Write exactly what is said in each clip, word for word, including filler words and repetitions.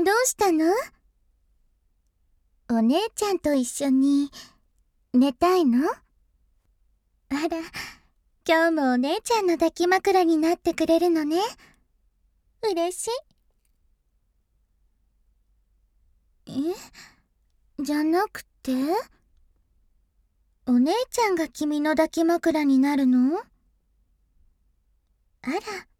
どうしたの？お姉ちゃんと一緒に寝たいの？あら、今日もお姉ちゃんの抱き枕になってくれるのね。嬉しい。え？じゃなくて？お姉ちゃんが君の抱き枕になるの？あら。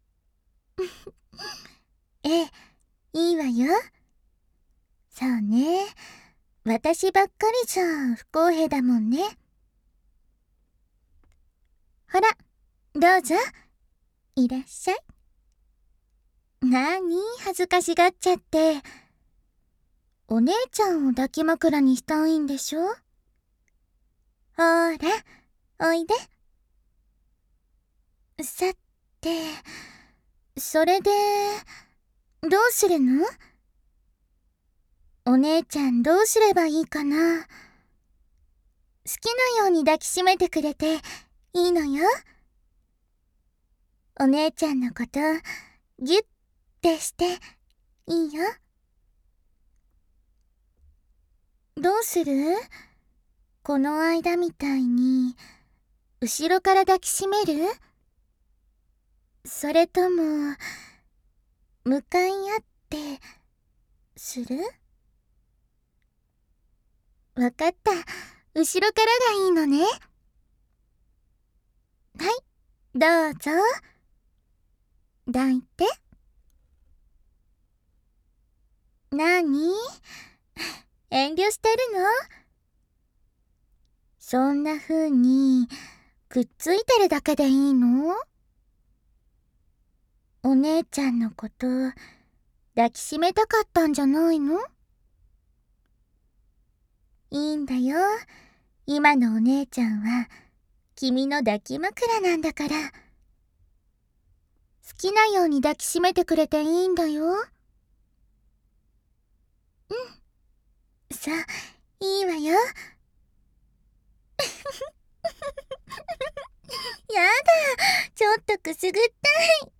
ええ、いいわよ。そうね。私ばっかりじゃ不公平だもんね。ほら、どうぞ。いらっしゃい。なーに、恥ずかしがっちゃって。お姉ちゃんを抱き枕にしたいんでしょ？ほーら、おいで。さて、それで、どうするの？お姉ちゃんどうすればいいかな？好きなように抱きしめてくれていいのよ。お姉ちゃんのことギュッてしていいよ。どうする？この間みたいに後ろから抱きしめる？それとも向かい合ってする？わかった。後ろからがいいのね。はい、どうぞ。抱いて。なに？遠慮してるの？そんな風にくっついてるだけでいいの？お姉ちゃんのこと抱きしめたかったんじゃないの？いいんだよ。今のお姉ちゃんは君の抱き枕なんだから。好きなように抱きしめてくれていいんだよ。うん。さあ、いいわよ。やだ、ちょっとくすぐったい。